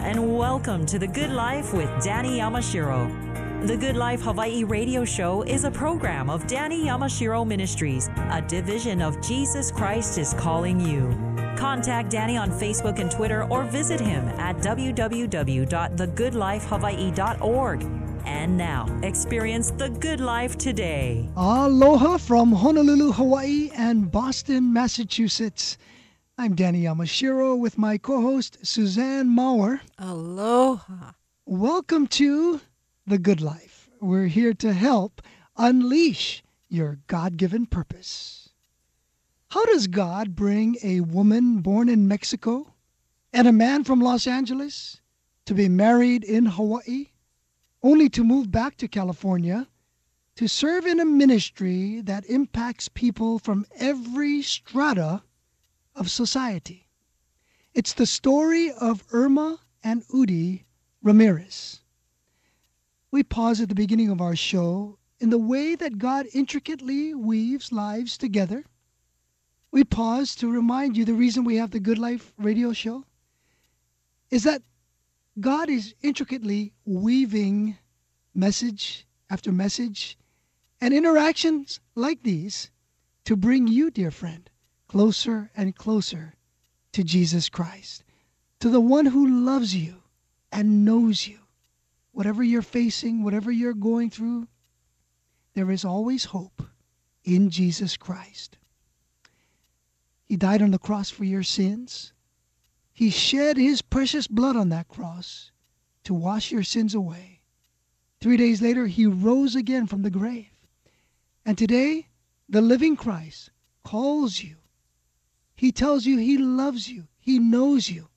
and welcome to The Good Life with Danny Yamashiro. The Good Life Hawaii radio show is a program of Danny Yamashiro Ministries, a division of Jesus Christ is Calling You. Contact Danny on Facebook and Twitter or visit him at www.thegoodlifehawaii.org. And now, experience the good life today. Aloha from Honolulu, Hawaii and Boston, Massachusetts. I'm Danny Yamashiro with my co-host, Suzanne Maurer. Aloha. Welcome to The Good Life. We're here to help unleash your God-given purpose. How does God bring a woman born in Mexico and a man from Los Angeles to be married in Hawaii, only to move back to California to serve in a ministry that impacts people from every strata of society? It's the story of Irma and Udi Ramirez. We pause at the beginning of our show in the way that God intricately weaves lives together. We pause to remind you the reason we have the Good Life radio show is that God is intricately weaving message after message and interactions like these to bring you, dear friend, closer and closer to Jesus Christ, to the one who loves you and knows you. Whatever you're facing, whatever you're going through, there is always hope in Jesus Christ. He died on the cross for your sins. He shed his precious blood on that cross to wash your sins away. 3 days later, he rose again from the grave. And today, the living Christ calls you. He tells you he loves you. He knows you.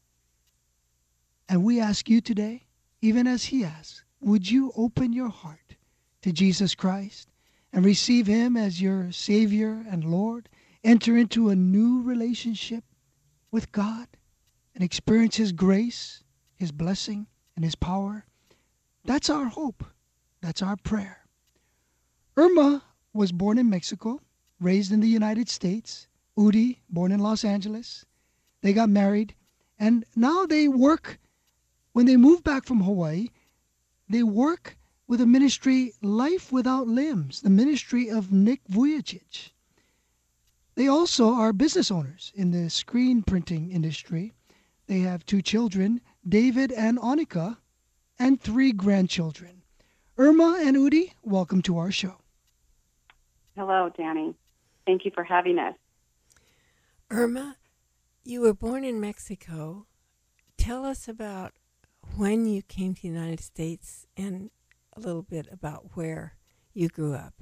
And we ask you today, even as he asks, would you open your heart to Jesus Christ and receive him as your Savior and Lord? Enter into a new relationship with God and experience his grace, his blessing, and his power. That's our hope. That's our prayer. Irma was born in Mexico, raised in the United States. Udi, born in Los Angeles. They got married, and now they work. When they move back from Hawaii, they work with a ministry, Life Without Limbs, the ministry of Nick Vujicic. They also are business owners in the screen printing industry. They have 2 children, David and Annika, and 3 grandchildren. Irma and Udi, welcome to our show. Hello, Danny. Thank you for having us. Irma, you were born in Mexico. Tell us about when you came to the United States and a little bit about where you grew up.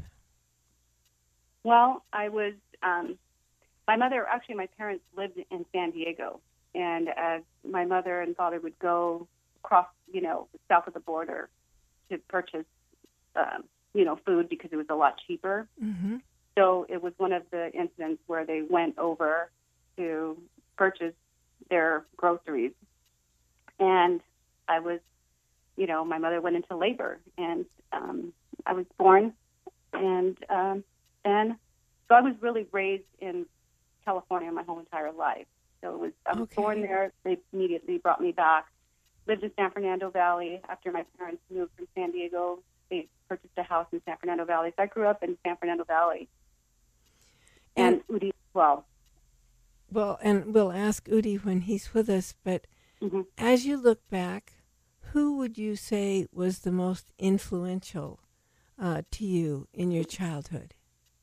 Well, I was, my parents lived in San Diego. And as my mother and father would go across, south of the border to purchase, food because it was a lot cheaper. Mm-hmm. So it was one of the incidents where they went over to purchase their groceries. And I was, my mother went into labor, and I was born. And so I was really raised in California my whole entire life. So I was born there. They immediately brought me back. Lived in San Fernando Valley. After my parents moved from San Diego, they purchased a house in San Fernando Valley. So I grew up in San Fernando Valley. And Udi as well. Well, and we'll ask Udi when he's with us, but as you look back, who would you say was the most influential to you in your childhood?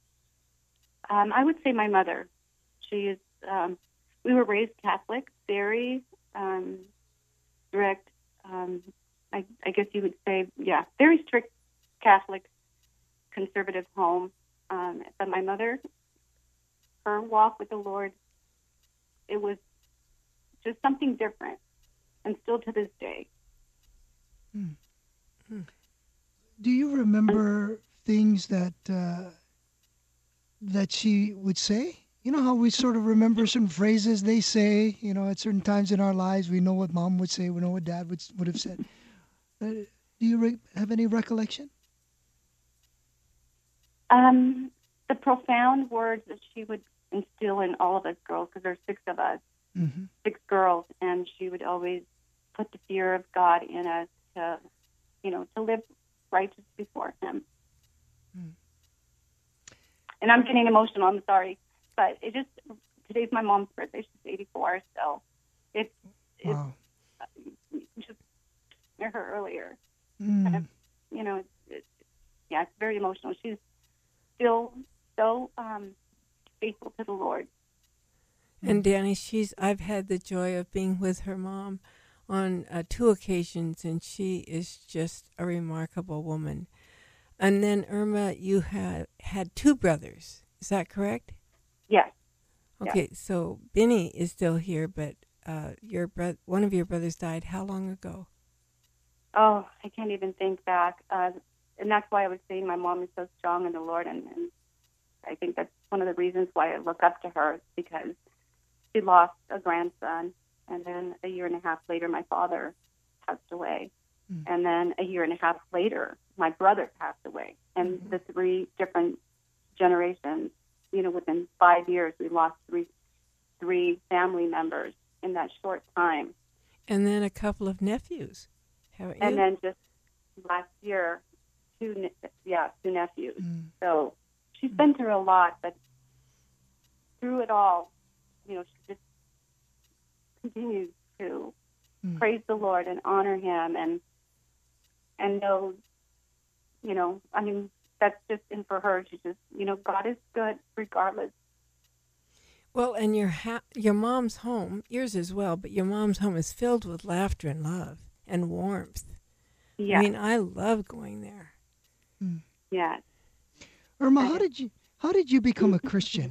I would say my mother. She is, we were raised Catholic, very strict, I guess you would say, very strict Catholic, conservative home. But my mother, her walk with the Lord, it was just something different, and still to this day. Do you remember things that she would say? You know how we sort of remember certain phrases they say, at certain times in our lives. We know what mom would say, we know what dad would have said. Do you have any recollection? The profound words that she would instill in all of us girls, because there's 6 of us, 6 girls, and she would always put the fear of God in us to, to live righteous before Him. And I'm getting emotional, I'm sorry. But today's my mom's birthday. She's 84, so it's Wow. just met her earlier. Mm. Kind of, it's very emotional. She's still so faithful to the Lord. And Danny, I've had the joy of being with her mom on 2 occasions, and she is just a remarkable woman. And then, Irma, you had 2 brothers. Is that correct? Yes. Okay, yes. So Benny is still here, but one of your brothers died how long ago? Oh, I can't even think back. And that's why I was saying my mom is so strong in the Lord, and I think that's one of the reasons why I look up to her, because she lost a grandson, and then a year and a half later, my father passed away. And then a year and a half later, my brother passed away. And the 3 different generations, within 5 years, we lost three family members in that short time. And then a couple of nephews, haven't you? And then just last year, 2 nephews. So she's been through a lot, but through it all, she just continues to praise the Lord and honor Him and knows, that's just in for her. She just, God is good regardless. Well, and your mom's home, yours as well, but your mom's home is filled with laughter and love and warmth. Yeah. I mean, I love going there. Yeah. Irma, how did you become a Christian?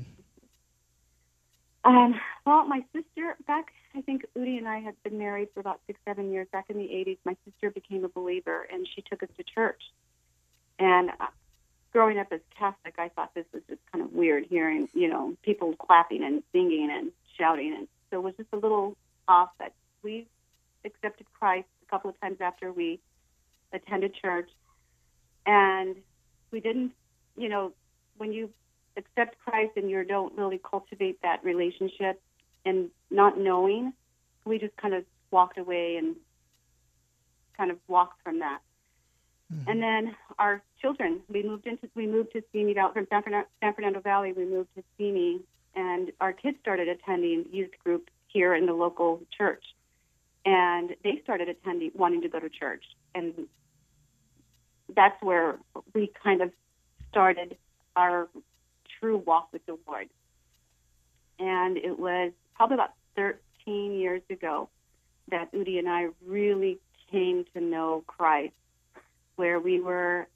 Well, my sister, I think Udi and I had been married for about 6-7 years. Back in the 80s, my sister became a believer, and she took us to church. And growing up as Catholic, I thought this was just kind of weird, hearing, people clapping and singing and shouting. And so it was just a little off. That we accepted Christ a couple of times after we attended church. And we didn't, when you accept Christ and you don't really cultivate that relationship and not knowing, we just kind of walked away and kind of walked from that. Mm-hmm. And then our children, we moved to Simi Valley, from San Fernando Valley. We moved to Simi, and our kids started attending youth group here in the local church, and they started wanting to go to church, and that's where we kind of started our true walk with the Lord. And it was probably about 13 years ago that Udi and I really came to know Christ, where we were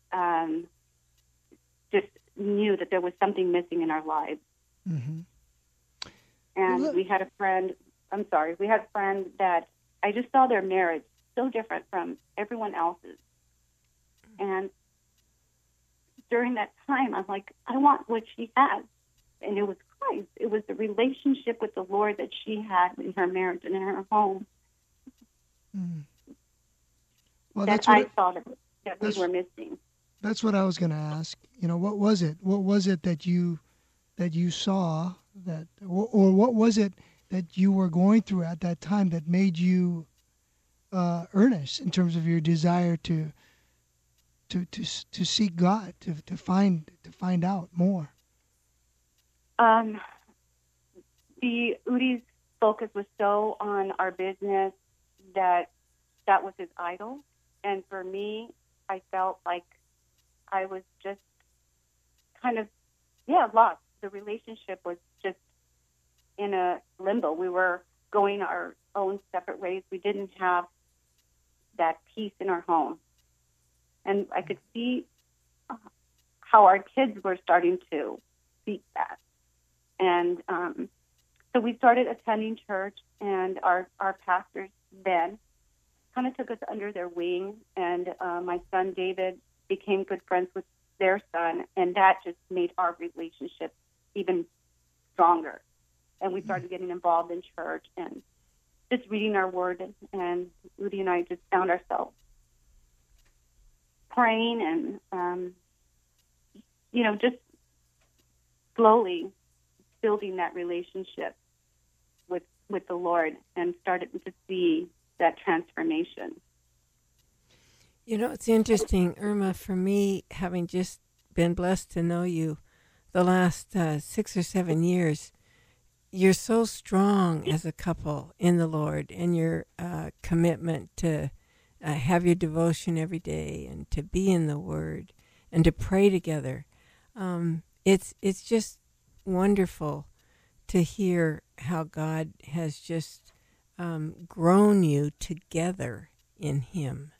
just knew that there was something missing in our lives. Mm-hmm. And we had a friend that I just saw their marriage so different from everyone else's. And during that time, I'm like, I want what she has. And it was Christ. It was the relationship with the Lord that she had in her marriage and in her home. Mm. Well, that I saw that we were missing. That's what I was going to ask. What was it? What was it that you saw or what was it that you were going through at that time that made you earnest in terms of your desire to seek God, to find out more? The Udi's focus was so on our business that was his idol, and for me, I felt like I was just kind of lost. The relationship was just in a limbo. We were going our own separate ways. We didn't have that peace in our home. And I could see how our kids were starting to seek that. And so we started attending church, and our pastors then kind of took us under their wing. And my son David became good friends with their son, and that just made our relationship even stronger. And we started getting involved in church and just reading our word. And Udi and I just found ourselves praying and, just slowly building that relationship with the Lord, and started to see that transformation. You know, it's interesting, Irma, for me, having just been blessed to know you the last 6 or 7 years, you're so strong as a couple in the Lord, and your commitment to have your devotion every day and to be in the Word and to pray together. It's just wonderful to hear how God has just grown you together in Him.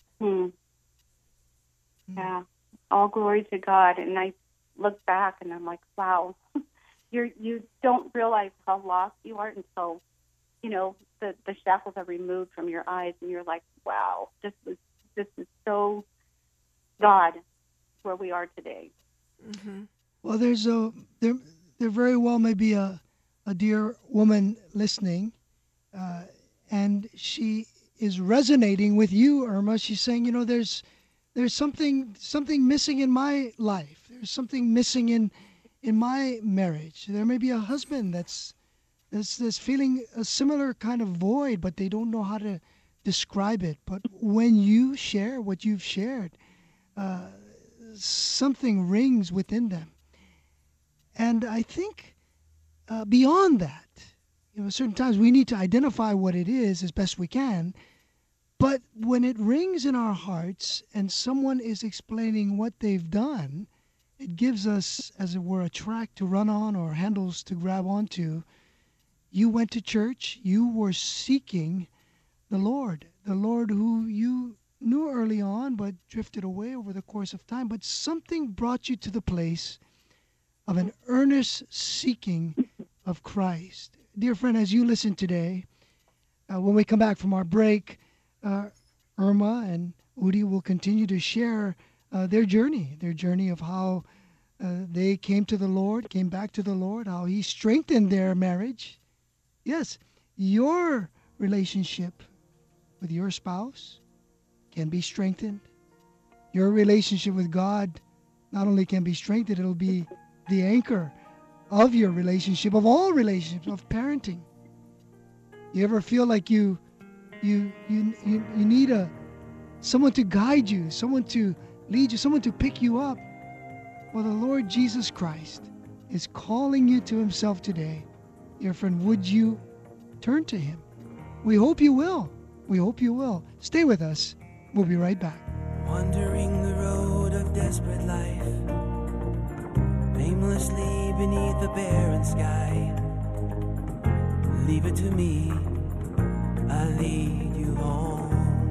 Yeah, all glory to God. And I look back and I'm like, wow, you don't realize how lost you are until, you know, the shackles are removed from your eyes, and you're like, wow, this is so God where we are today. Mm-hmm. Well, there very well may be a dear woman listening, and she is resonating with you, Irma. She's saying, you know, there's something missing in my life. There's something missing in my marriage. There may be a husband that's feeling a similar kind of void, but they don't know how to describe it. But when you share what you've shared, something rings within them. And I think beyond that, you know, certain times we need to identify what it is as best we can. But when it rings in our hearts and someone is explaining what they've done, it gives us, as it were, a track to run on or handles to grab onto. You went to church. You were seeking the Lord who you knew early on but drifted away over the course of time. But something brought you to the place of an earnest seeking of Christ. Dear friend, as you listen today, when we come back from our break, Irma and Udi will continue to share their journey of how they came back to the Lord, how He strengthened their marriage. Yes, your relationship with your spouse can be strengthened. Your relationship with God not only can be strengthened, it'll be the anchor of your relationship, of all relationships, of parenting. You ever feel like you need someone to guide you, someone to lead you, someone to pick you up? Well, the Lord Jesus Christ is calling you to Himself today. Dear friend, would you turn to Him? We hope you will. We hope you will. Stay with us. We'll be right back. Wandering the road of desperate life, aimlessly beneath the barren sky. Leave it to me, I lead you home.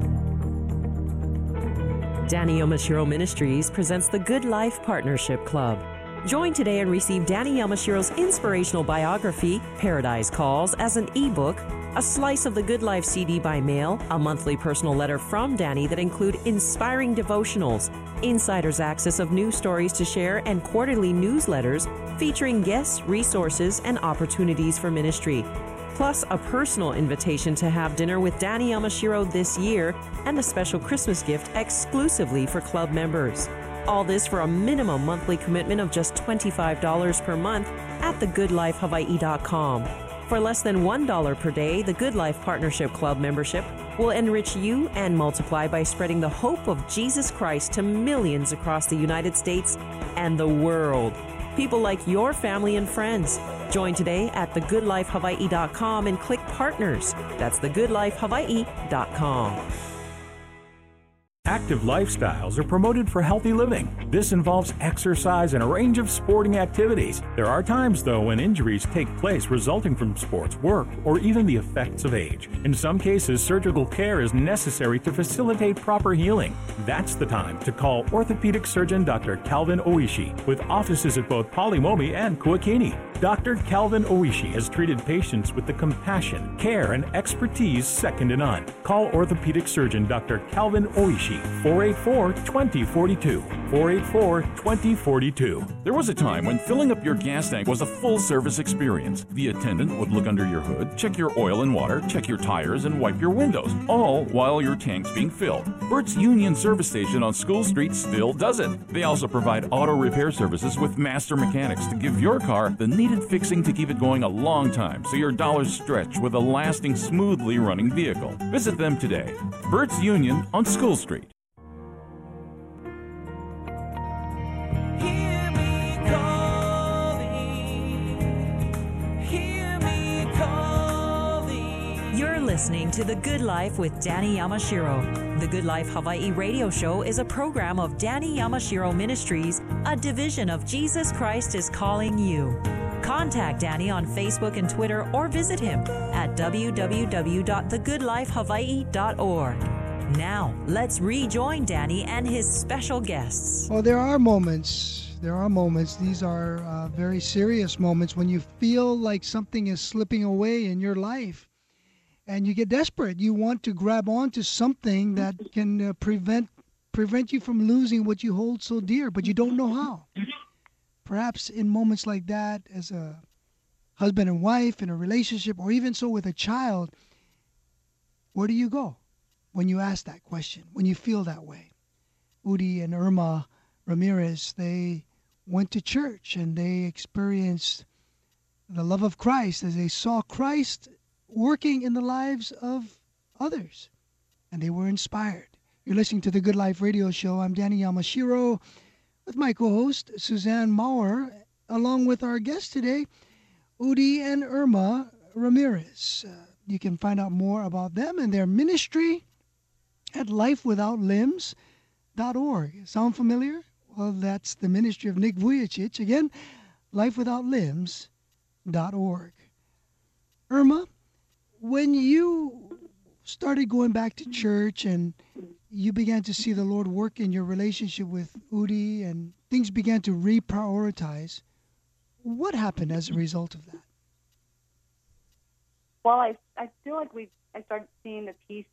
Danny Yamashiro Ministries presents the Good Life Partnership Club. Join today and receive Danny Yamashiro's inspirational biography, Paradise Calls, as an ebook, a slice of the Good Life CD by mail, a monthly personal letter from Danny that include inspiring devotionals, insider's access of news stories to share, and quarterly newsletters featuring guests, resources, and opportunities for ministry. Plus a personal invitation to have dinner with Danny Yamashiro this year and a special Christmas gift exclusively for club members. All this for a minimum monthly commitment of just $25 per month at thegoodlifehawaii.com. For less than $1 per day, the Good Life Partnership Club membership will enrich you and multiply by spreading the hope of Jesus Christ to millions across the United States and the world. People like your family and friends. Join today at thegoodlifehawaii.com and click Partners. That's thegoodlifehawaii.com. Active lifestyles are promoted for healthy living. This involves exercise and a range of sporting activities. There are times, though, when injuries take place resulting from sports, work, or even the effects of age. In some cases, surgical care is necessary to facilitate proper healing. That's the time to call orthopedic surgeon Dr. Calvin Oishi, with offices at both Palimomi and Kuakini. Dr. Calvin Oishi has treated patients with the compassion, care, and expertise second to none. Call orthopedic surgeon Dr. Calvin Oishi, 484-2042, 484-2042. There was a time when filling up your gas tank was a full-service experience. The attendant would look under your hood, check your oil and water, check your tires, and wipe your windows, all while your tank's being filled. Bert's Union Service Station on School Street still does it. They also provide auto repair services with master mechanics to give your car the needed needed fixing to keep it going a long time so your dollars stretch with a lasting, smoothly running vehicle. Visit them today. Burt's Union on School Street. Listening to The Good Life with Danny Yamashiro. The Good Life Hawaii radio show is a program of Danny Yamashiro Ministries, a division of Jesus Christ is Calling You. Contact Danny on Facebook and Twitter or visit him at www.thegoodlifehawaii.org. Now, let's rejoin Danny and his special guests. Well, there are moments. These are very serious moments when you feel like something is slipping away in your life. And you get desperate. You want to grab onto something that can prevent you from losing what you hold so dear, but you don't know how. Perhaps in moments like that, as a husband and wife in a relationship, or even so with a child, where do you go when you ask that question, when you feel that way? Udi and Irma Ramirez, they went to church and they experienced the love of Christ as they saw Christ working in the lives of others, and they were inspired. You're listening to The Good Life radio show. I'm Danny Yamashiro with my co-host, Suzanne Maurer, along with our guest today, Udi and Irma Ramirez. You can find out more about them and their ministry at lifewithoutlimbs.org. Sound familiar? Well, that's the ministry of Nick Vujicic. Again, lifewithoutlimbs.org. Irma, when you started going back to church and you began to see the Lord work in your relationship with Udi and things began to reprioritize, what happened as a result of that? Well, I feel like I started seeing the peace.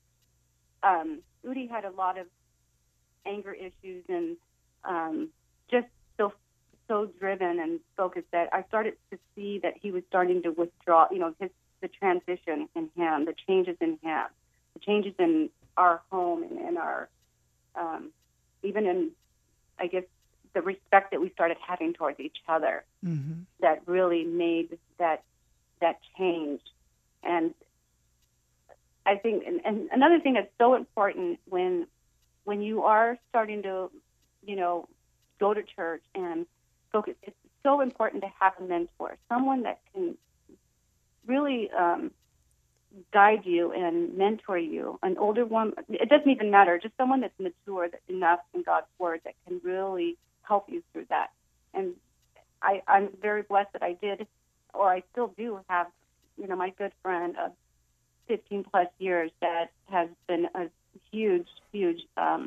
Udi had a lot of anger issues and just so driven and focused that I started to see that he was starting to withdraw, the transition in him, the changes in him, the changes in our home and in our, even in, I guess, the respect that we started having towards each other, that really made that change. And I think, and another thing that's so important when you are starting to, go to church and focus, it's so important to have a mentor, someone that can really guide you and mentor you, an older one. It doesn't even matter, just someone that's mature enough in God's Word that can really help you through that. And I'm very blessed that I did, or I still do have, my good friend of 15 plus years that has been a huge, she's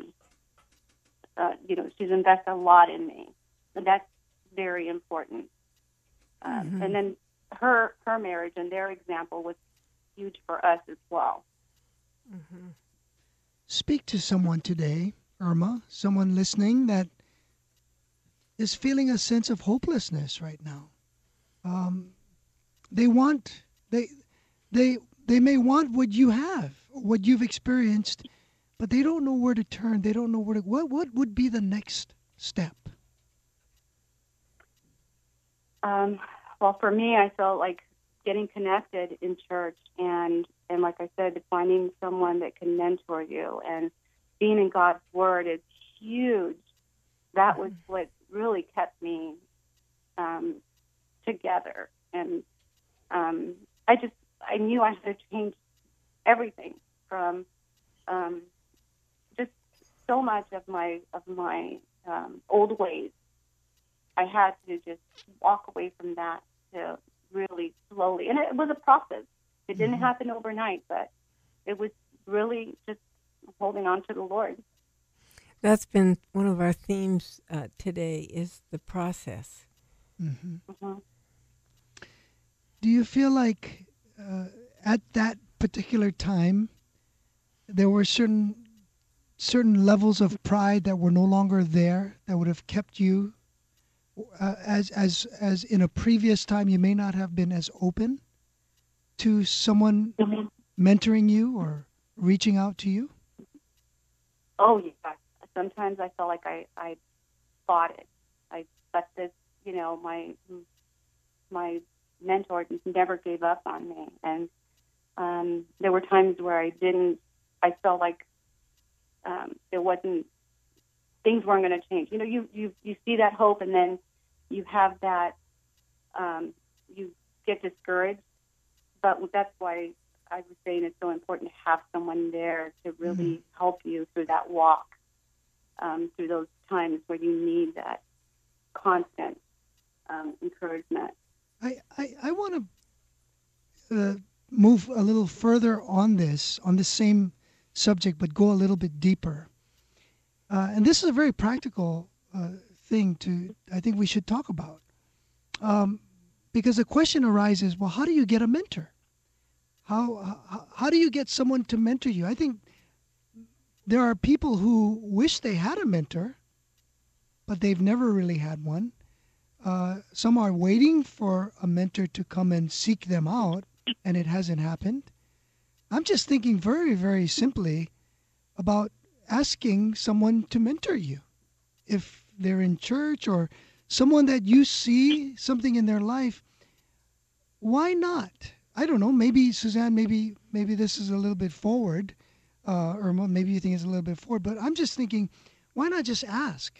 invested a lot in me. And that's very important. And then her marriage and their example was huge for us as well. Speak to someone today, Irma, someone listening that is feeling a sense of hopelessness right now. They may want what you have, what you've experienced, but they don't know where to turn. They don't know what would be the next step? Well, for me, I felt like getting connected in church and like I said, finding someone that can mentor you and being in God's Word is huge. That was what really kept me together. And I knew I had to change everything from just so much of my old ways. I had to just walk away from that to really slowly. And it was a process. It didn't happen overnight, but it was really just holding on to the Lord. That's been one of our themes today is the process. Do you feel like at that particular time there were certain levels of pride that were no longer there that would have kept you as in a previous time you may not have been as open to someone mentoring you or reaching out to you? Oh, yeah. Sometimes I felt like I fought it. I let this, my mentors never gave up on me. And there were times where I felt like things weren't going to change. You know, you see that hope, and then you have that, you get discouraged. But that's why I was saying it's so important to have someone there to really help you through that walk, through those times where you need that constant encouragement. I want to move a little further on the same subject, but go a little bit deeper. And this is a very practical thing I think we should talk about. Because the question arises, well, how do you get a mentor? How do you get someone to mentor you? I think there are people who wish they had a mentor, but they've never really had one. Some are waiting for a mentor to come and seek them out, and it hasn't happened. I'm just thinking very, very simply about asking someone to mentor you. If they're in church or someone that you see something in their life, why not? I don't know, maybe, Suzanne, maybe this is a little bit forward, or maybe you think it's a little bit forward, but I'm just thinking, why not just ask?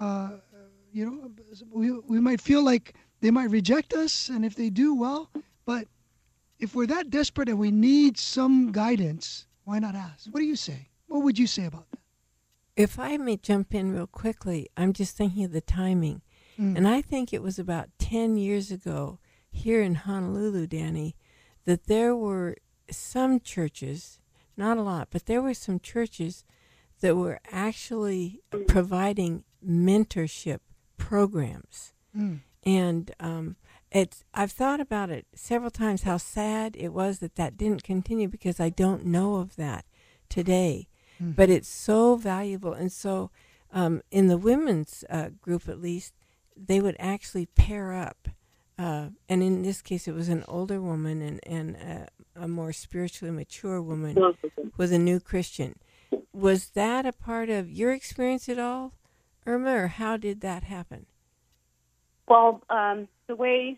We might feel like they might reject us, and if they do, well, but if we're that desperate and we need some guidance, why not ask? What do you say? What would you say about that? If I may jump in real quickly, I'm just thinking of the timing. And I think it was about 10 years ago here in Honolulu, Danny, that there were some churches, not a lot, but there were some churches that were actually providing mentorship programs. And I've thought about it several times, how sad it was that didn't continue, because I don't know of that today. But it's so valuable. And so in the women's group, at least, they would actually pair up. And in this case, it was an older woman and a more spiritually mature woman with a new Christian. Was that a part of your experience at all, Irma, or how did that happen? Well, the way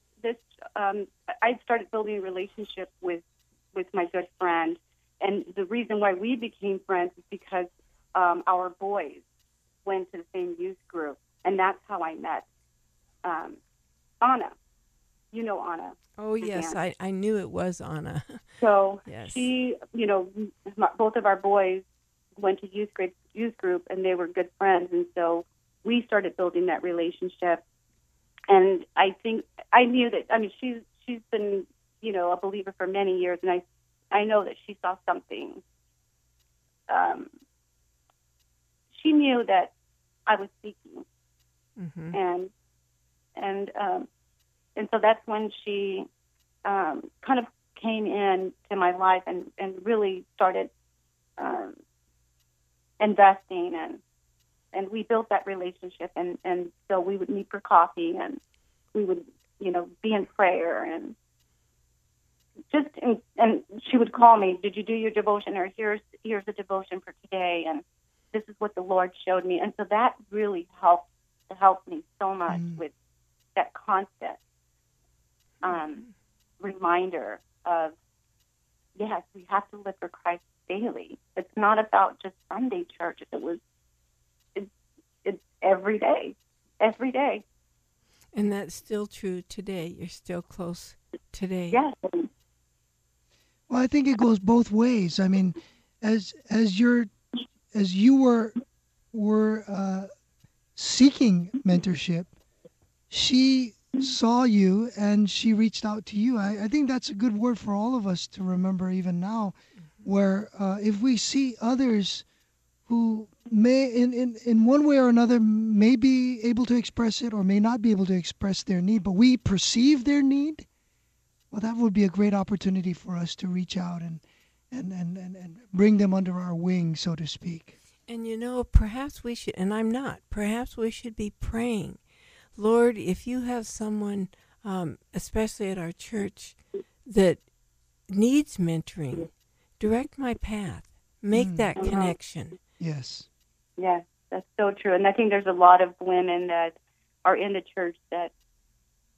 I started building a relationship with my good friend, and the reason why we became friends is because our boys went to the same youth group, and that's how I met Anna. You know Anna. Oh, yes, I knew it was Anna. So yes. She, both of our boys went to youth group, and they were good friends, and so we started building that relationship. And I think I knew that. I mean, she's been, a believer for many years, and I know that she saw something. She knew that I was seeking, and so that's when she kind of came in to my life and really started investing, and we built that relationship, and so we would meet for coffee, and we would be in prayer, and she would call me, did you do your devotion, or here's a devotion for today, and this is what the Lord showed me. And so that really helped me so much with that constant reminder of, yes, we have to live for Christ daily. It's not about just Sunday church. It's every day. And that's still true today. You're still close today. Yes. Well, I think it goes both ways. I mean, as you were seeking mentorship, she saw you and she reached out to you. I think that's a good word for all of us to remember even now, where if we see others who may, in one way or another, may be able to express it or may not be able to express their need, but we perceive their need, well, that would be a great opportunity for us to reach out and bring them under our wing, so to speak. And perhaps we should, and I'm not, perhaps we should be praying, Lord, if you have someone, especially at our church, that needs mentoring, direct my path, make that connection. Yes. Yes, that's so true. And I think there's a lot of women that are in the church that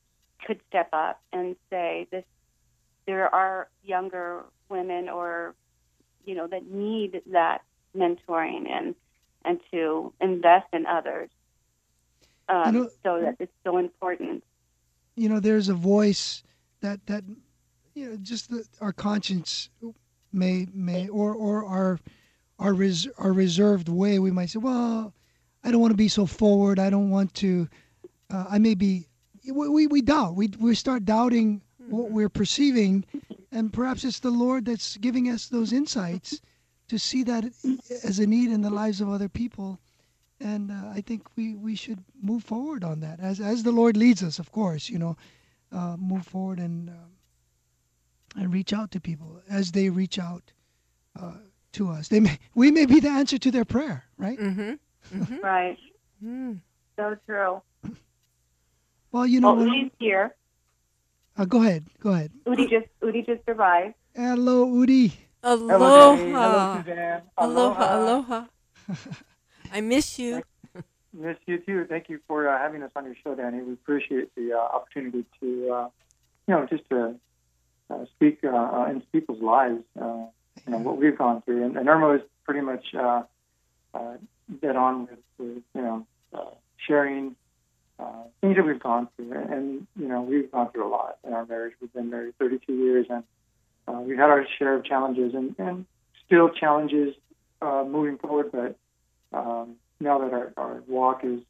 could step up and say this. There are younger women, or that need that mentoring and to invest in others. So that it's so important. There's a voice that just our conscience may or our reserved way, we might say, well, I don't want to be so forward. I don't want to. I may be. We doubt. We start doubting what we're perceiving, and perhaps it's the Lord that's giving us those insights to see that as a need in the lives of other people. And I think we should move forward on that as the Lord leads us. Of course, move forward and reach out to people as they reach out to us. We may be the answer to their prayer, right? Mm-hmm. Mm-hmm. Right. So true. Well, Udi's here. Go ahead. Udi just arrived. Hello, Udi. Aloha. Hello, Suzanne. Aloha. I miss you. Miss you too. Thank you for having us on your show, Danny. We appreciate the opportunity to, just to speak into people's lives. What we've gone through, and Irma is pretty much dead on with sharing things that we've gone through, and we've gone through a lot in our marriage. We've been married 32 years, and we've had our share of challenges, and still challenges moving forward. But now that our walk is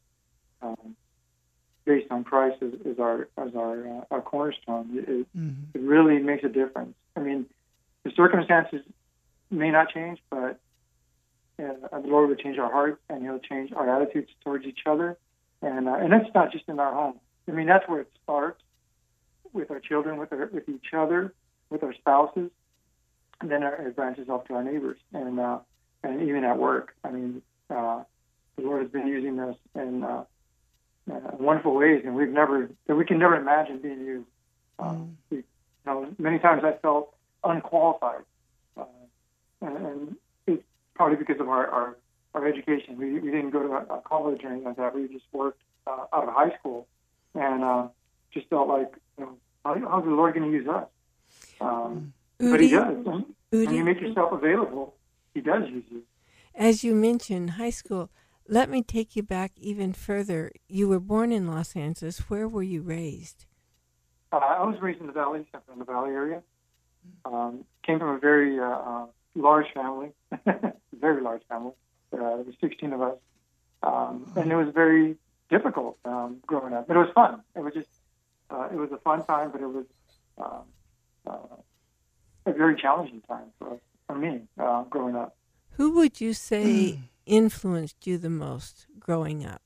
based on Christ as our cornerstone, it really makes a difference. I mean, the circumstances may not change, but the Lord will change our hearts, and He'll change our attitudes towards each other. And that's not just in our home. I mean, that's where it starts, with our children, with each other, with our spouses, and then it branches off to our neighbors, and even at work. I mean, the Lord has been using us in wonderful ways, and we can never imagine being used. Many times I felt unqualified, and it's probably because of our education. We didn't go to a college or anything like that. We just worked out of high school, and just felt like, how's the Lord going to use us? But He does. When you make yourself available, He does use you. As you mentioned, high school, let me take you back even further. You were born in Los Angeles. Where were you raised? I was raised in the Valley, in the Valley area. Came from a very large family, very large family. There were 16 of us, and it was very difficult growing up. But it was fun. It was just, it was a fun time, but it was a very challenging time for me growing up. Who would you say influenced you the most growing up?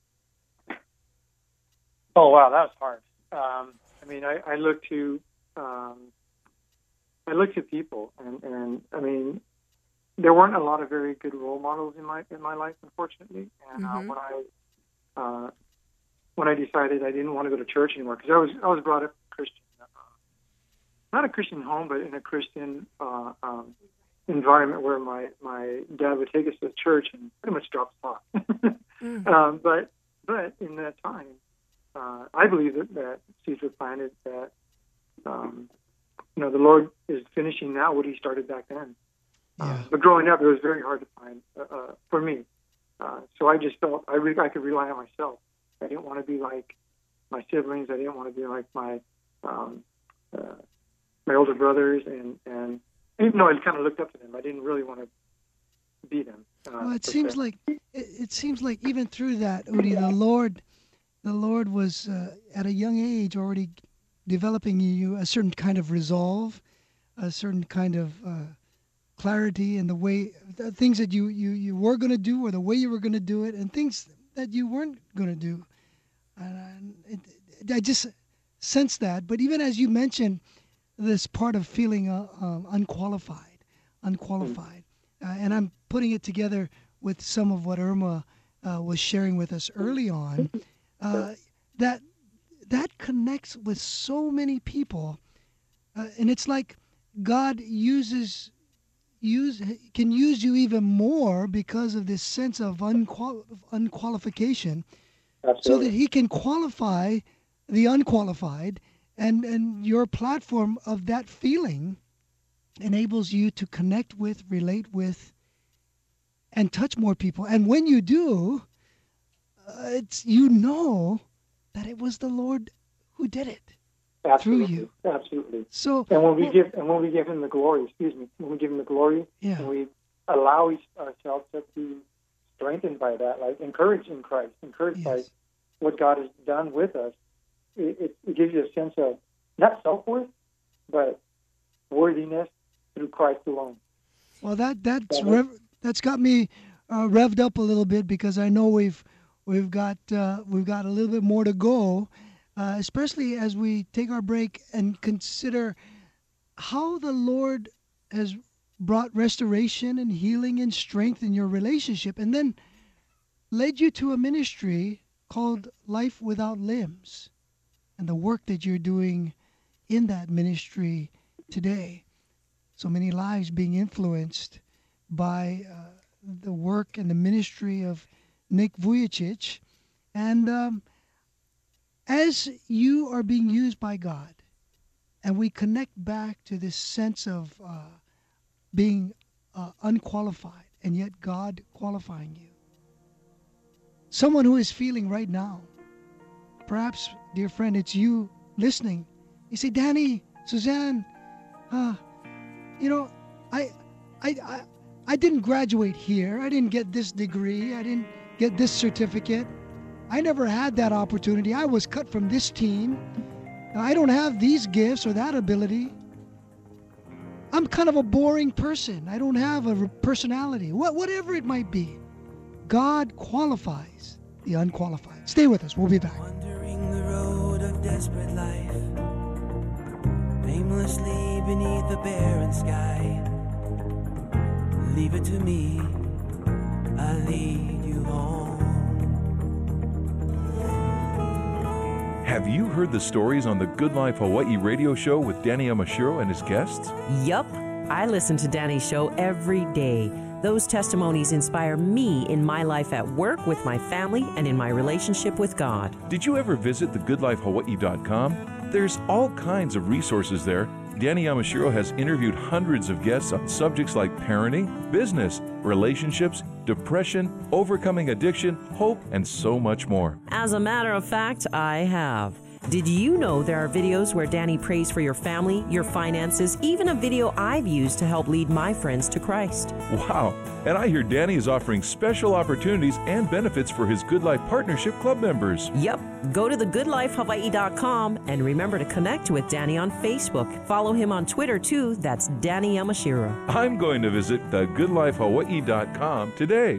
Oh wow, that was hard. I look to people, and I mean, there weren't a lot of very good role models in my life, unfortunately. And when I decided I didn't want to go to church anymore, because I was brought up Christian, not a Christian home, but in a Christian environment where my dad would take us to church and pretty much drop us off. But in that time, I believe that seeds were planted, that the Lord is finishing now what He started back then. But growing up, it was very hard to find for me. So I just felt I could rely on myself. I didn't want to be like my siblings. I didn't want to be like my older brothers, and even though I kind of looked up to them, I didn't really want to be them. Well, it seems like even through that, Udi, the Lord was at a young age already developing in you a certain kind of resolve, a certain kind of clarity in the things that you were going to do, or the way you were going to do it, and things that you weren't going to do. I just sense that. But even as you mentioned, this part of feeling unqualified, and I'm putting it together with some of what Irma was sharing with us early on, that connects with so many people, and it's like God can use you even more because of this sense of unqualification. Absolutely. So that He can qualify the unqualified, and your platform of that feeling enables you to connect with, relate with, and touch more people. And when you do, you know that it was the Lord who did it. Absolutely, through you. Absolutely. So, and when we give Him the glory, when we give Him the glory, and we allow ourselves to be strengthened by that, like encouraged in Christ, encouraged by what God has done with us, it gives you a sense of not self-worth, but worthiness through Christ alone. Well, that's got me revved up a little bit, because I know we've got a little bit more to go. Especially as we take our break and consider how the Lord has brought restoration and healing and strength in your relationship, and then led you to a ministry called Life Without Limbs, and the work that you're doing in that ministry today. So many lives being influenced by the work and the ministry of Nick Vujicic. And as you are being used by God, and we connect back to this sense of being unqualified, and yet God qualifying you. Someone who is feeling right now, perhaps, dear friend, it's you listening. You say, Danny, Suzanne, I didn't graduate here. I didn't get this degree. I didn't get this certificate. I never had that opportunity. I was cut from this team. I don't have these gifts or that ability. I'm kind of a boring person. I don't have a personality. Whatever it might be, God qualifies the unqualified. Stay with us. We'll be back. Wandering the road of desperate life, aimlessly beneath the barren sky. Leave it to me, I'll lead you home. Have you heard the stories on the Good Life Hawaii radio show with Danny Yamashiro and his guests? Yup. I listen to Danny's show every day. Those testimonies inspire me in my life at work, with my family, and in my relationship with God. Did you ever visit thegoodlifehawaii.com? There's all kinds of resources there. Danny Yamashiro has interviewed hundreds of guests on subjects like parenting, business, relationships, depression, overcoming addiction, hope, and so much more. As a matter of fact, I have. Did you know there are videos where Danny prays for your family, your finances, even a video I've used to help lead my friends to Christ? Wow. And I hear Danny is offering special opportunities and benefits for his Good Life Partnership Club members. Yep. Go to thegoodlifehawaii.com and remember to connect with Danny on Facebook. Follow him on Twitter too. That's Danny Yamashiro. I'm going to visit thegoodlifehawaii.com today.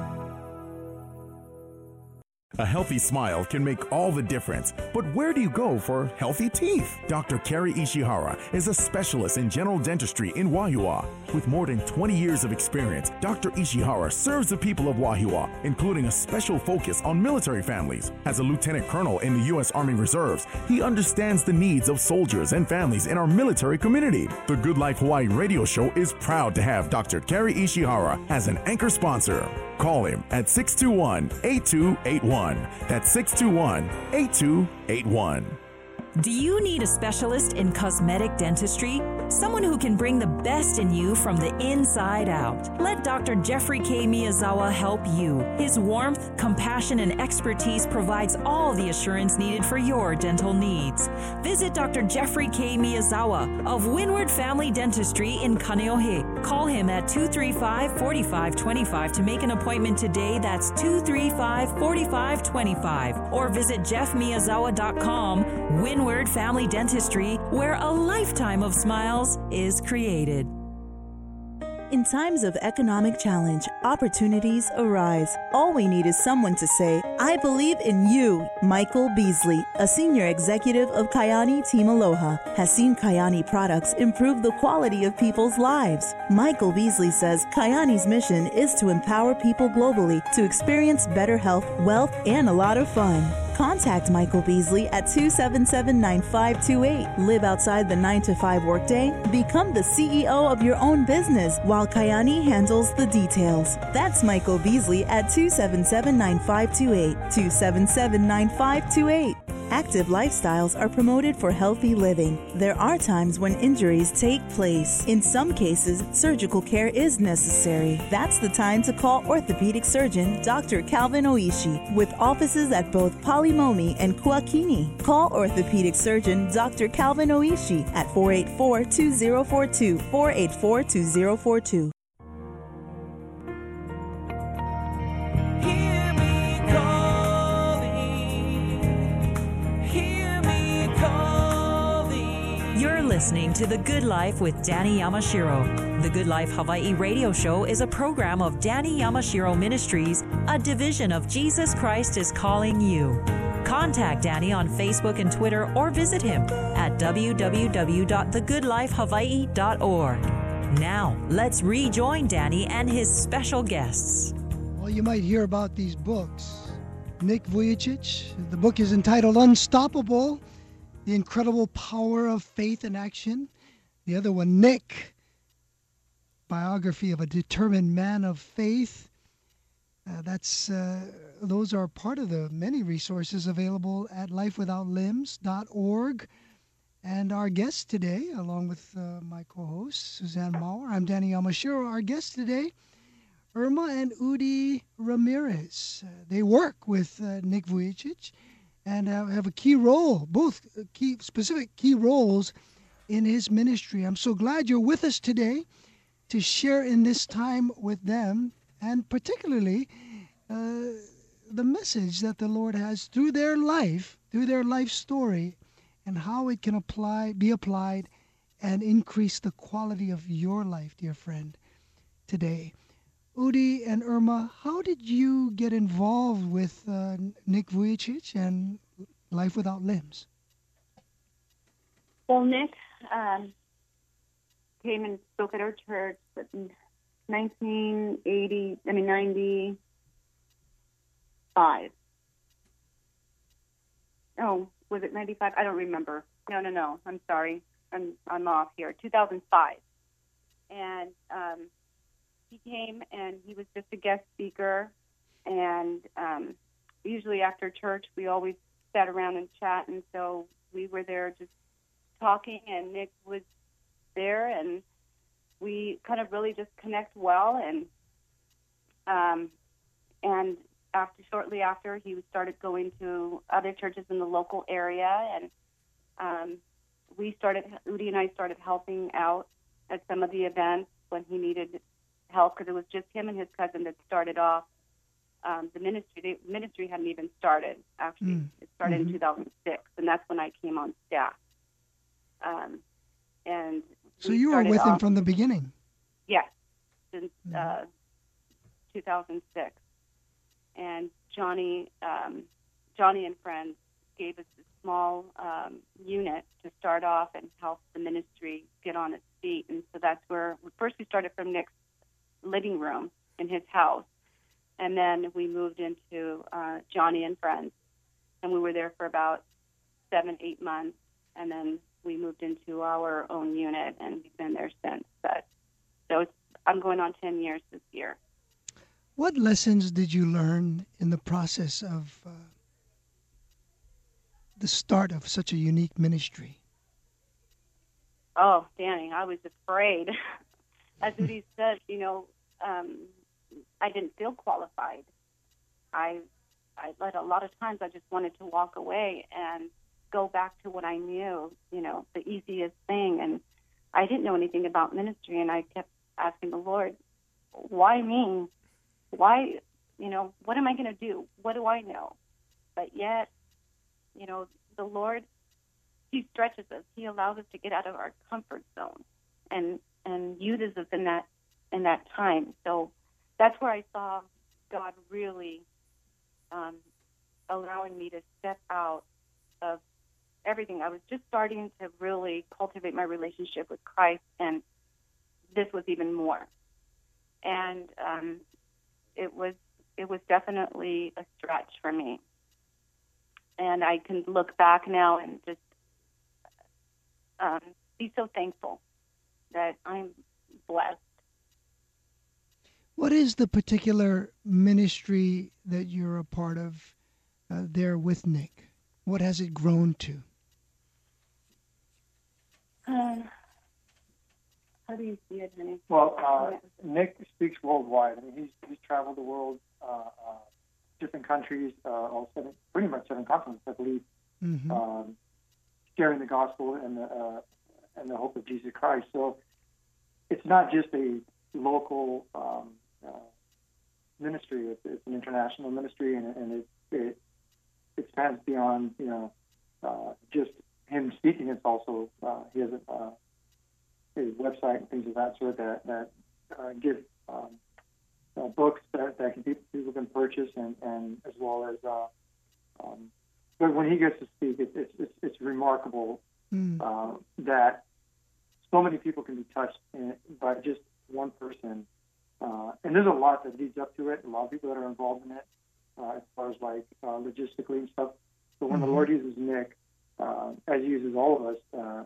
A healthy smile can make all the difference, but where do you go for healthy teeth? Dr. Kerry Ishihara is a specialist in general dentistry in Wahiawa. With more than 20 years of experience, Dr. Ishihara serves the people of Wahiawa, including a special focus on military families. As a lieutenant colonel in the U.S. Army Reserves, he understands the needs of soldiers and families in our military community. The Good Life Hawaii radio show is proud to have Dr. Kerry Ishihara as an anchor sponsor. Call him at 621-8281. That's 621-8281. Do you need a specialist in cosmetic dentistry? Someone who can bring the best in you from the inside out. Let Dr. Jeffrey K. Miyazawa help you. His warmth, compassion, and expertise provides all the assurance needed for your dental needs. Visit Dr. Jeffrey K. Miyazawa of Windward Family Dentistry in Kaneohe. Call him at 235-4525 to make an appointment today. That's 235-4525. Or visit jeffmiyazawa.com. Windward Family Dentistry, where a lifetime of smiles is created. In times of economic challenge, opportunities arise. All we need is someone to say, I believe in you. Michael Beasley, a senior executive of Kayani Team Aloha, has seen Kayani products improve the quality of people's lives. Michael Beasley says Kayani's mission is to empower people globally to experience better health, wealth, and a lot of fun. Contact Michael Beasley at 277-9528. Live outside the 9-to-5 workday. Become the CEO of your own business while Kayani handles the details. That's Michael Beasley at 277-9528. 277-9528. Active lifestyles are promoted for healthy living. There are times when injuries take place. In some cases, surgical care is necessary. That's the time to call orthopedic surgeon Dr. Calvin Oishi, with offices at both Polimomi and Kuakini. Call orthopedic surgeon Dr. Calvin Oishi at 484-2042, 484-2042. Listening to The Good Life with Danny Yamashiro. The Good Life Hawaii radio show is a program of Danny Yamashiro Ministries, a division of Jesus Christ is Calling You. Contact Danny on Facebook and Twitter or visit him at www.thegoodlifehawaii.org. Now, let's rejoin Danny and his special guests. Well, you might hear about these books. Nick Vujicic, the book is entitled Unstoppable, The Incredible Power of Faith and Action. The other one, Nick, Biography of a Determined Man of Faith. Those are part of the many resources available at lifewithoutlimbs.org. And our guest today, along with my co-host, Suzanne Maurer, I'm Danny Yamashiro. Our guest today, Irma and Udi Ramirez. They work with Nick Vujicic and have a key role, specific key roles in his ministry. I'm so glad you're with us today to share in this time with them, and particularly the message that the Lord has through their life story, and how it can be applied and increase the quality of your life, dear friend, today. Udi and Irma, how did you get involved with Nick Vujicic and Life Without Limbs? Well, Nick came and spoke at our church in 95. Oh, was it 95? I don't remember. No. I'm sorry. I'm off here. 2005. And he came and he was just a guest speaker, and usually after church we always sat around and chat, and so we were there just talking, and Nick was there, and we kind of really just connect well, and shortly after he started going to other churches in the local area, and Udi and I started helping out at some of the events when he needed help, because it was just him and his cousin that started off the ministry. The ministry hadn't even started, actually. It started in 2006, and that's when I came on staff. And so you were with him from the beginning? Yes, since 2006. And Johnny and friends gave us a small unit to start off and help the ministry get on its feet. And so that's where first we started from Nick's living room in his house, and then we moved into Johnny and Friends, and we were there for about 7-8 months, and then we moved into our own unit, and we've been there since. I'm going on 10 years this year. What lessons did you learn in the process of the start of such a unique ministry? Oh, Danny, I was afraid. As Udi said, I didn't feel qualified. A lot of times I just wanted to walk away and go back to what I knew, the easiest thing. And I didn't know anything about ministry, and I kept asking the Lord, why me? Why, what am I going to do? What do I know? But yet, the Lord, He stretches us. He allows us to get out of our comfort zone and uses us in that time. So that's where I saw God really allowing me to step out of everything. I was just starting to really cultivate my relationship with Christ, and this was even more. And it was definitely a stretch for me. And I can look back now and just be so thankful that I'm blessed. What is the particular ministry that you're a part of there with Nick? What has it grown to? How do you see it, honey? Well, Nick speaks worldwide. I mean, he's traveled the world, different countries, pretty much 7 continents, I believe, sharing the gospel and the hope of Jesus Christ. So it's not just a local ministry; it's an international ministry, and it expands beyond just him speaking. It's also he has his website and things of that sort that give books that people can purchase, and as well as. But when he gets to speak, it's remarkable that so many people can be touched by just one person, and there's a lot that leads up to it. A lot of people that are involved in it, as far as like logistically and stuff. So when the Lord uses Nick, as He uses all of us.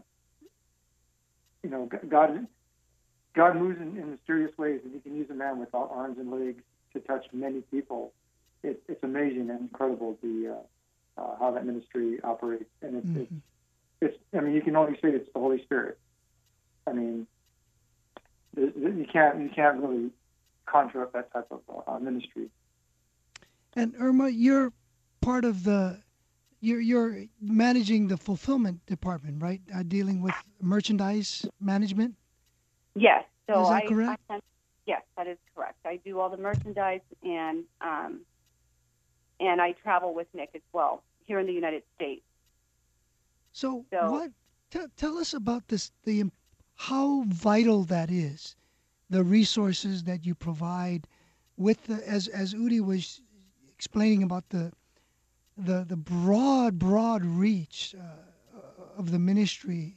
God moves in mysterious ways, and He can use a man without arms and legs to touch many people. It's amazing and incredible how that ministry operates, and it's. I mean, you can only say it's the Holy Spirit. I mean, you can't really conjure up that type of ministry. And Irma, you're part of You're managing the fulfillment department, right? Dealing with merchandise management? Yes. So is that correct? Yes, that is correct. I do all the merchandise, and I travel with Nick as well here in the United States. So what? Tell us about this. How vital that is. The resources that you provide, with as Udi was explaining about the broad reach of the ministry,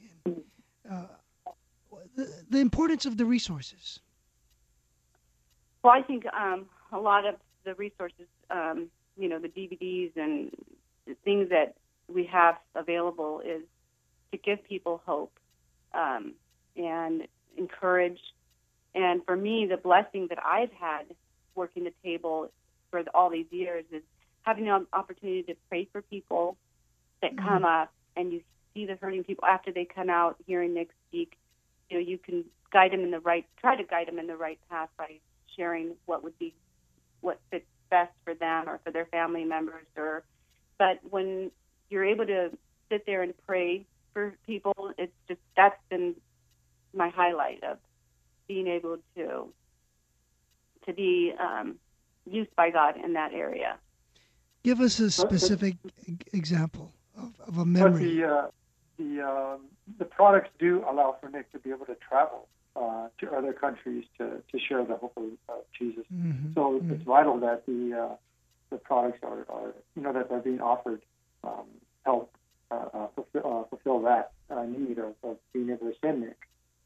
the importance of the resources. Well, I think a lot of the resources, the DVDs and the things that we have available is to give people hope and encourage. And for me, the blessing that I've had working the table for all these years is having an opportunity to pray for people that come up, and you see the hurting people after they come out hearing Nick speak. You can try to guide them in the right path by sharing what fits best for them or for their family members. But when you're able to sit there and pray for people, that's been my highlight of being able to be used by God in that area. Give us a specific example of a memory. But the products do allow for Nick to be able to travel to other countries to share the hope of Jesus. So it's vital that the products are that they're being offered help fulfill that need of being able to send Nick.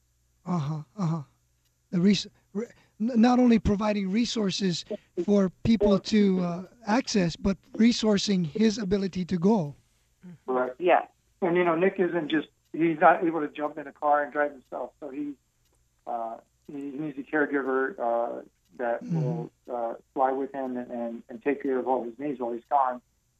Not only providing resources for people to access, but resourcing his ability to go. Correct. Yeah. And Nick he's not able to jump in a car and drive himself, so he needs a caregiver that will fly with him and take care of all his needs while he's gone.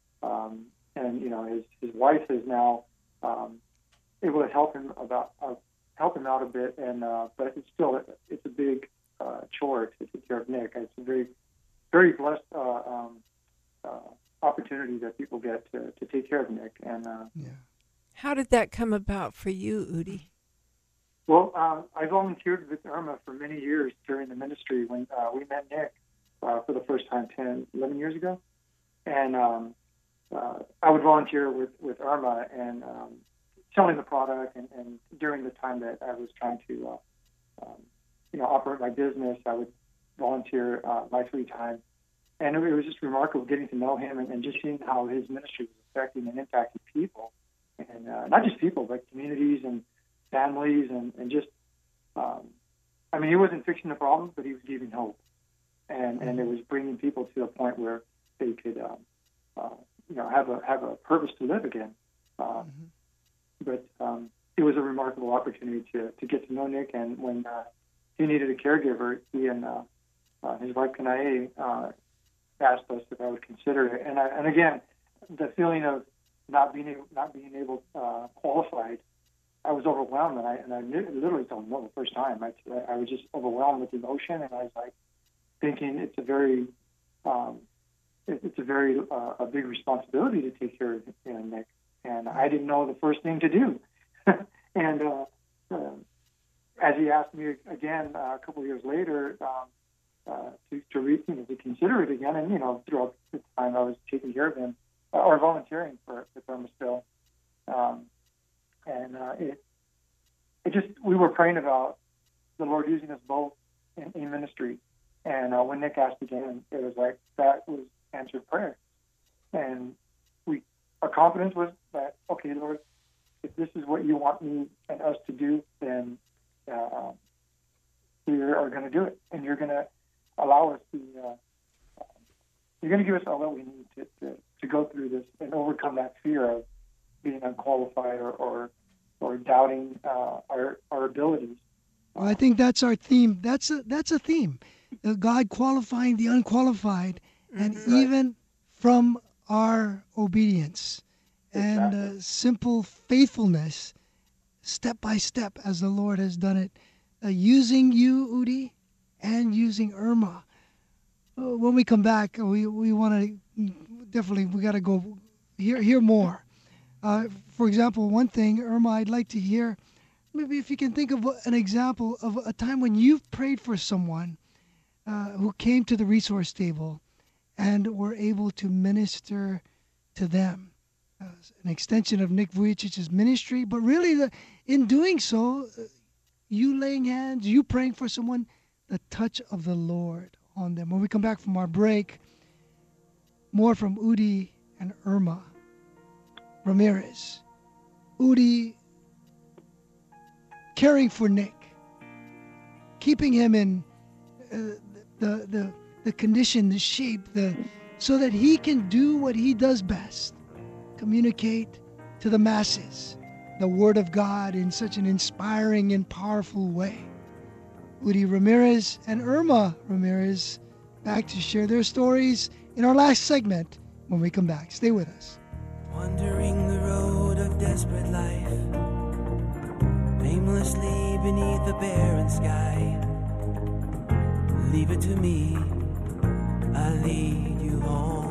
And his wife is now able to help him out a bit, and but it's a big chore to take care of Nick. It's a very, very blessed opportunity that people get to take care of Nick. And how did that come about for you, Udi? Well, I volunteered with Irma for many years during the ministry when we met Nick for the first time 11 years ago. And I would volunteer with Irma and selling the product, and during the time that I was trying to operate my business, I would volunteer my free time. And it was just remarkable getting to know him and just seeing how his ministry was affecting and impacting people. And not just people, but communities and families, and just, he wasn't fixing the problems, but he was giving hope. And it was bringing people to a point where they could, have a purpose to live again. But it was a remarkable opportunity to get to know Nick. And when he needed a caregiver, he and his wife, Kanae, asked us if I would consider it. And again, the feeling of not being able qualified, I was overwhelmed, and I literally told no the first time. I was just overwhelmed with emotion, and I was like thinking it's a very a big responsibility to take care of Nick, and I didn't know the first thing to do. And as he asked me again a couple of years later to consider it again, and throughout the time I was taking care of him or volunteering for Irma still, it just, we were praying about the Lord using us both in ministry, and when Nick asked again, it was like that was answered prayer, and our confidence was that, okay, Lord, if this is what you want me and us to do, then we are going to do it, and you're going to allow us to. You're going to give us all that we need to go through this and overcome that fear of being unqualified or doubting our abilities. Well, I think that's our theme. That's a theme. God qualifying the unqualified, and even from our obedience and simple faithfulness, step by step, as the Lord has done it, using you, Udi, and using Irma. When we come back, we want to definitely, we got to go hear more. For example, one thing, Irma, I'd like to hear, maybe if you can think of an example of a time when you've prayed for someone who came to the resource table and were able to minister to them. An extension of Nick Vujicic's ministry, but really in doing so, you laying hands, you praying for someone, the touch of the Lord on them. When we come back from our break, more from Udi and Irma Ramirez. Udi caring for Nick, keeping him in the condition, the shape, so that he can do what he does best, communicate to the masses the Word of God in such an inspiring and powerful way. Udi Ramirez and Irma Ramirez back to share their stories in our last segment when we come back. Stay with us. Wandering the road of desperate life, aimlessly beneath the barren sky. Leave it to me, I'll lead you home.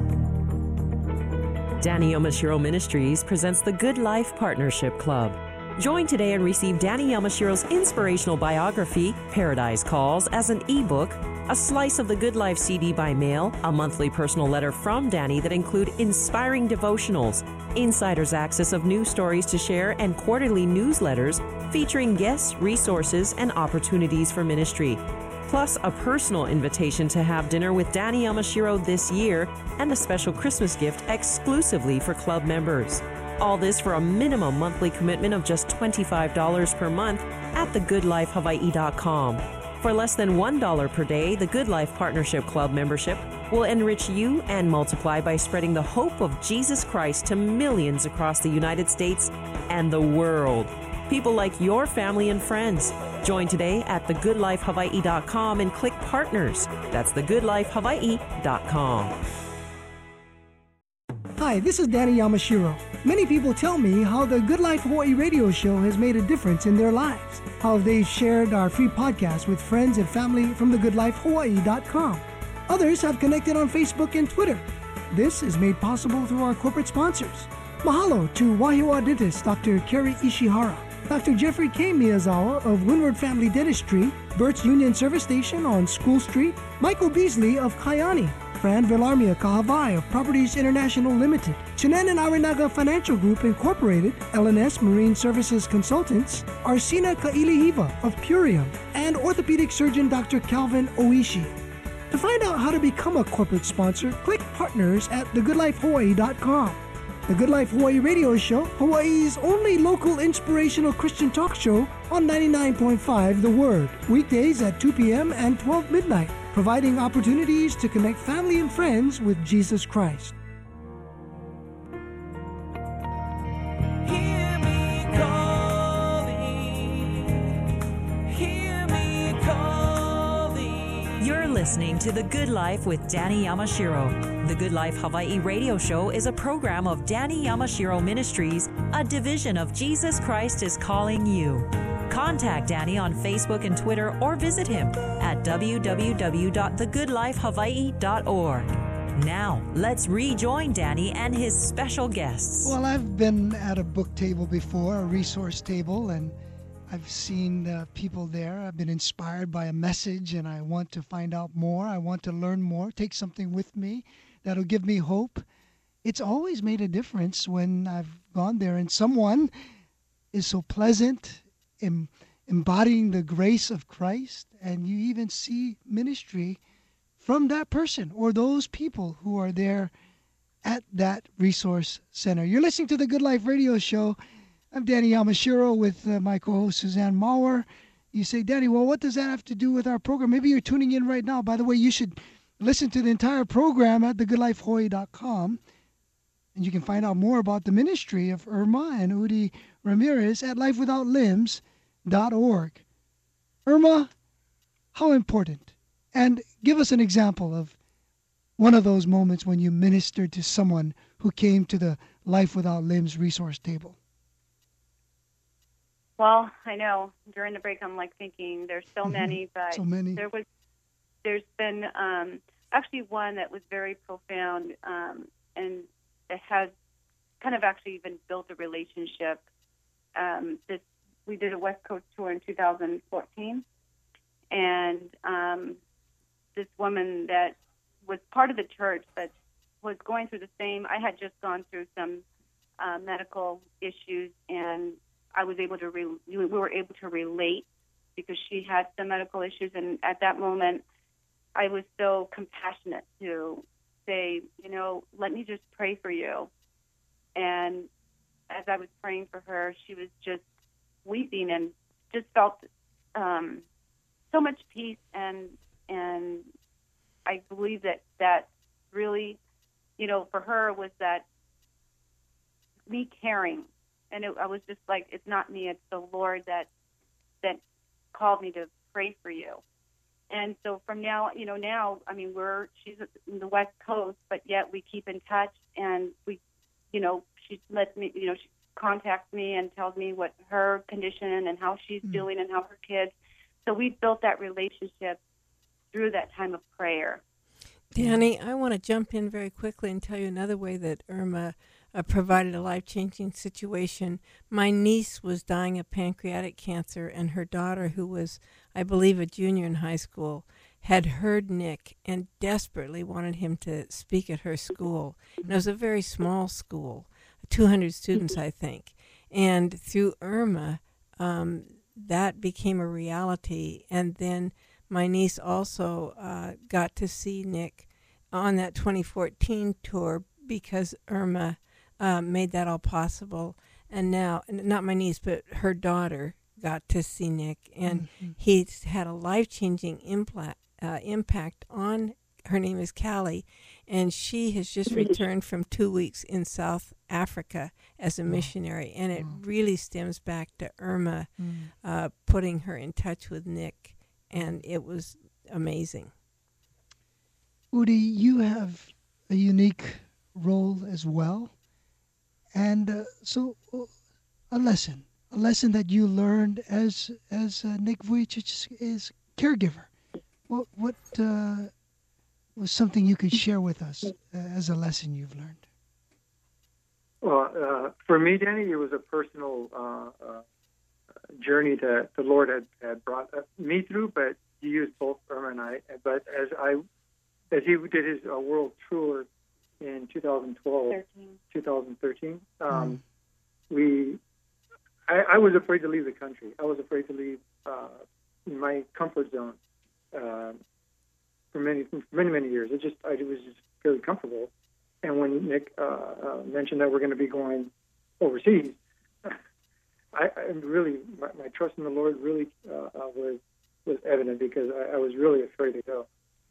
Danny Yamashiro Ministries presents the Good Life Partnership Club. Join today and receive Danny Yamashiro's inspirational biography, Paradise Calls, as an ebook, a slice of the Good Life CD by mail, a monthly personal letter from Danny that include inspiring devotionals, insider's access of news stories to share, and quarterly newsletters featuring guests, resources, and opportunities for ministry. Plus a personal invitation to have dinner with Danny Yamashiro this year and a special Christmas gift exclusively for club members. All this for a minimum monthly commitment of just $25 per month at thegoodlifehawaii.com. For less than $1 per day, the Good Life Partnership Club membership will enrich you and multiply by spreading the hope of Jesus Christ to millions across the United States and the world. People like your family and friends. Join today at thegoodlifehawaii.com and click Partners. That's thegoodlifehawaii.com. Hi, this is Danny Yamashiro. Many people tell me how the Good Life Hawaii radio show has made a difference in their lives, how they've shared our free podcast with friends and family from thegoodlifehawaii.com. Others have connected on Facebook and Twitter. This is made possible through our corporate sponsors. Mahalo to Wahiawa dentist Dr. Kerry Ishihara, Dr. Jeffrey K. Miyazawa of Windward Family Dentistry, Burt's Union Service Station on School Street, Michael Beasley of Kayani, Fran Villarmia Kahavai of Properties International Limited, Chinan and Arinaga Financial Group Incorporated, LNS Marine Services Consultants, Arsina Kailihiva of Purium, and orthopedic surgeon Dr. Calvin Oishi. To find out how to become a corporate sponsor, click Partners at thegoodlifehawaii.com. The Good Life Hawaii radio show, Hawaii's only local inspirational Christian talk show on 99.5 The Word, weekdays at 2 p.m. and 12 midnight, providing opportunities to connect family and friends with Jesus Christ. Hear me calling, hear me calling. You're listening listening to The Good Life with Danny Yamashiro. The Good Life Hawaii radio show is a program of Danny Yamashiro Ministries, a division of Jesus Christ is Calling You. Contact Danny on Facebook and Twitter or visit him at www.thegoodlifehawaii.org. Now, let's rejoin Danny and his special guests. Well, I've been at a book table before, a resource table, and I've seen people there. I've been inspired by a message, and I want to find out more. I want to learn more, take something with me that'll give me hope. It's always made a difference when I've gone there, and someone is so pleasant, embodying the grace of Christ, and you even see ministry from that person or those people who are there at that resource center. You're listening to the Good Life Radio Show. I'm Danny Yamashiro with my co-host Suzanne Maurer. You say, Danny, well, what does that have to do with our program? Maybe you're tuning in right now. By the way, you should listen to the entire program at thegoodlifehawaii.com. And you can find out more about the ministry of Irma and Udi Ramirez at lifewithoutlimbs.org. Irma, how important? And give us an example of one of those moments when you ministered to someone who came to the Life Without Limbs resource table. Well, I know during the break I'm thinking there's so many, but so many. There's been actually one that was very profound, and it has kind of actually even built a relationship. We did a West Coast tour in 2014, and this woman that was part of the church but was going through the same. I had just gone through some medical issues, and I was able to we were able to relate because she had some medical issues, and at that moment, I was so compassionate to say, let me just pray for you. And as I was praying for her, she was just weeping and just felt so much peace, and I believe that really, for her was that me caring. And I was just like, it's not me, it's the Lord that called me to pray for you. And so from now, she's in the West Coast, but yet we keep in touch, and we, she lets me, she contacts me and tells me what her condition and how she's doing and how her kids. So we built that relationship through that time of prayer. Danny, I want to jump in very quickly and tell you another way that Irma provided a life-changing situation. My niece was dying of pancreatic cancer, and her daughter, who was, I believe, a junior in high school, had heard Nick and desperately wanted him to speak at her school. And it was a very small school, 200 students, I think. And through Irma, that became a reality. And then my niece also got to see Nick on that 2014 tour because Irma made that all possible. And now, not my niece, but her daughter got to see Nick, and he's had a life-changing impact on, her name is Callie, and she has just returned from 2 weeks in South Africa as a missionary, and it really stems back to Irma putting her in touch with Nick, and it was amazing. Udi, you have a unique role as well. And so a lesson that you learned as Nick Vujicic's caregiver. What was something you could share with us as a lesson you've learned? Well, for me, Danny, it was a personal journey that the Lord had brought me through, but He used both Irma and I. But as He did His world tour in 2013, I was afraid to leave the country. I was afraid to leave my comfort zone for many years. I was just very comfortable. And when Nick mentioned that we're going to be going overseas, I really my trust in the Lord really was evident, because I was really afraid to go.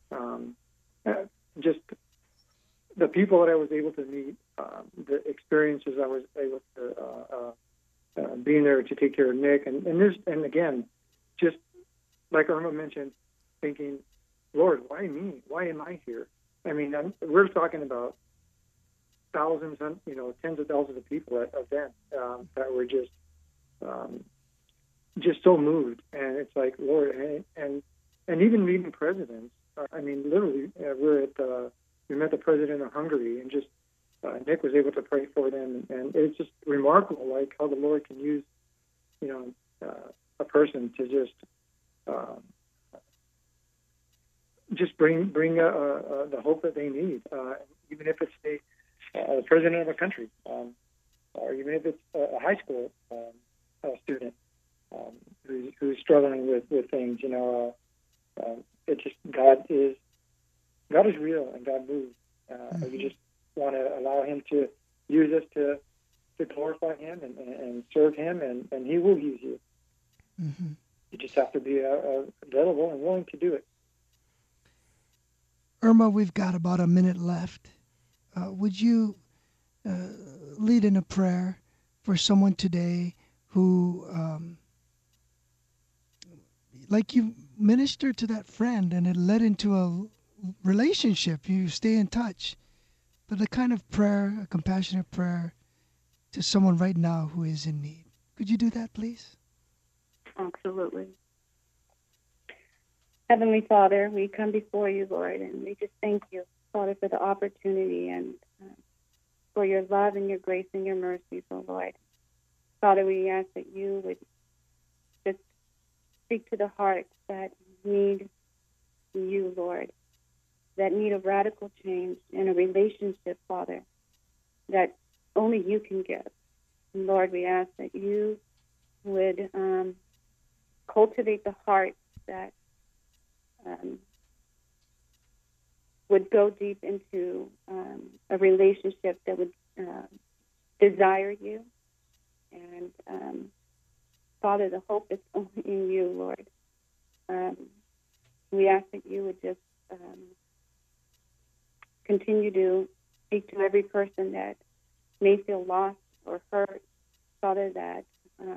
Just the people that I was able to meet, the experiences I was able to being there to take care of Nick, and again, just like Irma mentioned, thinking Lord, why me? Why am I here? I mean, we're talking about thousands, tens of thousands of people at events that were just so moved. And it's like, Lord, and even meeting presidents. I mean, literally, we met the president of Hungary, and just Nick was able to pray for them, and it's just remarkable, like how the Lord can use, a person to just bring the hope that they need, even if it's the president of a country, or even if it's a high school student who's struggling with things. It just God is real, and God moves. We just want to allow Him to use us to glorify Him and serve Him, and He will use you. Mm-hmm. You just have to be available and willing to do it. Irma, we've got about a minute left. Would you lead in a prayer for someone today who, like you ministered to that friend and it led into a relationship, you stay in touch, but a kind of prayer, a compassionate prayer to someone right now who is in need. Could you do that, please? Absolutely. Heavenly Father, we come before you, Lord, and we just thank you, Father, for the opportunity and for your love and your grace and your mercy, oh Lord. Father, we ask that you would just speak to the hearts that need you, Lord, that need a radical change in a relationship, Father, that only you can give. And Lord, we ask that you would cultivate the hearts that would go deep into a relationship that would desire you. And Father, the hope is only in you, Lord. We ask that you would just continue to speak to every person that may feel lost or hurt, Father, that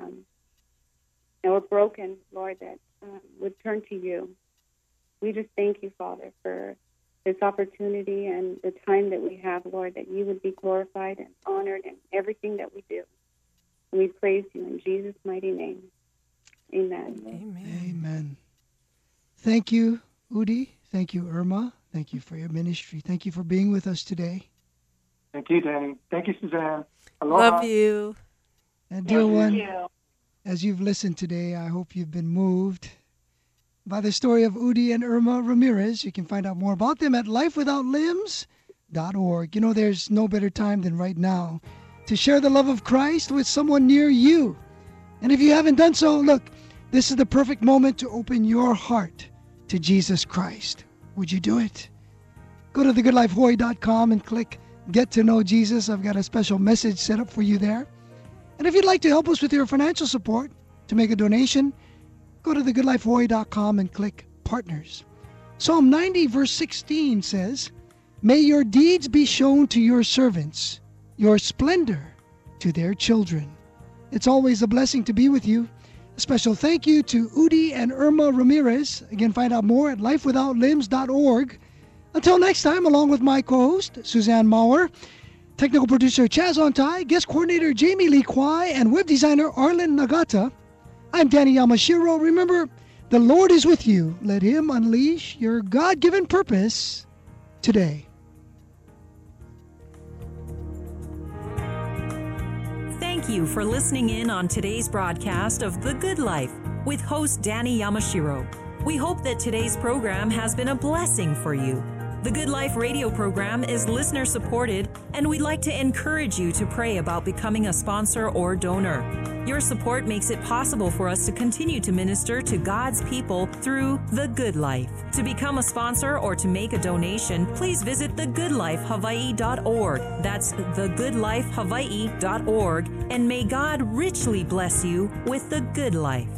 or broken, Lord, that would turn to you. We just thank you, Father, for this opportunity and the time that we have, Lord, that you would be glorified and honored in everything that we do. And we praise you in Jesus' mighty name. Amen. Amen. Amen. Thank you, Udi. Thank you, Irma. Thank you for your ministry. Thank you for being with us today. Thank you, Danny. Thank you, Suzanne. Aloha. Love you. And dear one, as you've listened today, I hope you've been moved by the story of Udi and Irma Ramirez. You can find out more about them at lifewithoutlimbs.org. There's no better time than right now to share the love of Christ with someone near you. And if you haven't done so, look, this is the perfect moment to open your heart to Jesus Christ. Would you do it? Go to thegoodlifehawaii.com and click Get to Know Jesus. I've got a special message set up for you there. And if you'd like to help us with your financial support, to make a donation, go to thegoodlifehawaii.com and click Partners. Psalm 90 verse 16 says, "May your deeds be shown to your servants, your splendor to their children." It's always a blessing to be with you. A special thank you to Udi and Irma Ramirez. Again, find out more at lifewithoutlimbs.org. Until next time, along with my co-host, Suzanne Maurer, technical producer Chaz Ontai, guest coordinator Jamie Lee Kwai, and web designer Arlen Nagata, I'm Danny Yamashiro. Remember, the Lord is with you. Let Him unleash your God-given purpose today. Thank you for listening in on today's broadcast of The Good Life with host Danny Yamashiro. We hope that today's program has been a blessing for you. The Good Life radio program is listener supported, and we'd like to encourage you to pray about becoming a sponsor or donor. Your support makes it possible for us to continue to minister to God's people through The Good Life. To become a sponsor or to make a donation, please visit thegoodlifehawaii.org. That's thegoodlifehawaii.org, and may God richly bless you with the good life.